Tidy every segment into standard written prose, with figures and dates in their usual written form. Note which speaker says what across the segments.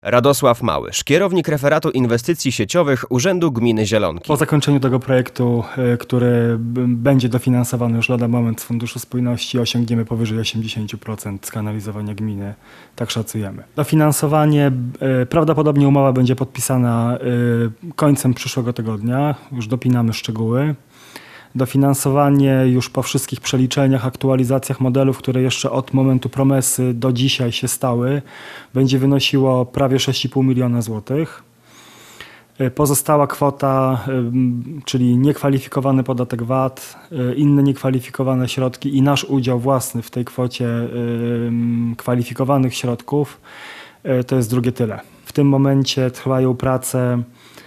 Speaker 1: Radosław Małysz, kierownik referatu inwestycji sieciowych Urzędu Gminy Zielonki.
Speaker 2: Po zakończeniu tego projektu, który będzie dofinansowany już lada moment z Funduszu Spójności, osiągniemy powyżej 80% skanalizowania gminy, tak szacujemy. Dofinansowanie, prawdopodobnie umowa będzie podpisana końcem przyszłego tygodnia, już dopinamy szczegóły. Dofinansowanie już po wszystkich przeliczeniach, aktualizacjach modelów, które jeszcze od momentu promesy do dzisiaj się stały, będzie wynosiło prawie 6,5 miliona złotych. Pozostała kwota, czyli niekwalifikowany podatek VAT, inne niekwalifikowane środki i nasz udział własny w tej kwocie kwalifikowanych środków, to jest drugie tyle. W tym momencie trwają prace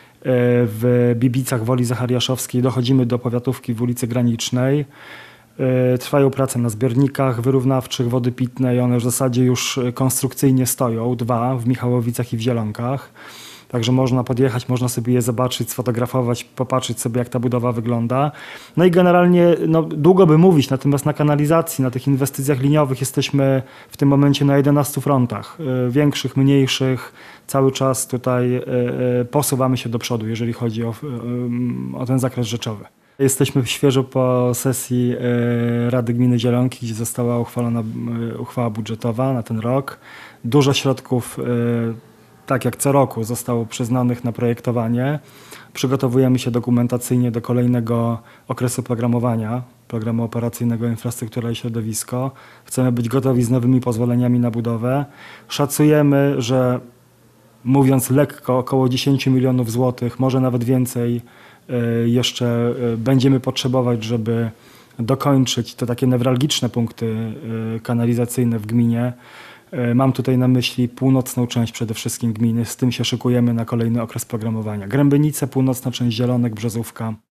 Speaker 2: w Bibicach, Woli Zachariaszowskiej, dochodzimy do powiatówki w ulicy Granicznej. Trwają prace na zbiornikach wyrównawczych wody pitnej, one w zasadzie już konstrukcyjnie stoją, 2 w Michałowicach i w Zielonkach. Także można podjechać, można sobie je zobaczyć, sfotografować, popatrzeć sobie, jak ta budowa wygląda. No i generalnie długo by mówić, natomiast na kanalizacji, na tych inwestycjach liniowych jesteśmy w tym momencie na 11 frontach. Większych, mniejszych. Cały czas tutaj posuwamy się do przodu, jeżeli chodzi o ten zakres rzeczowy. Jesteśmy świeżo po sesji Rady Gminy Zielonki, gdzie została uchwalona uchwała budżetowa na ten rok. Dużo środków, tak jak co roku, zostało przyznanych na projektowanie. Przygotowujemy się dokumentacyjnie do kolejnego okresu programowania, programu operacyjnego Infrastruktura i Środowisko. Chcemy być gotowi z nowymi pozwoleniami na budowę. Szacujemy, że mówiąc lekko, około 10 milionów złotych, może nawet więcej, jeszcze będziemy potrzebować, żeby dokończyć te takie newralgiczne punkty kanalizacyjne w gminie. Mam tutaj na myśli północną część przede wszystkim gminy. Z tym się szykujemy na kolejny okres programowania. Grębynice, północna część Zielonek, Brzozówka.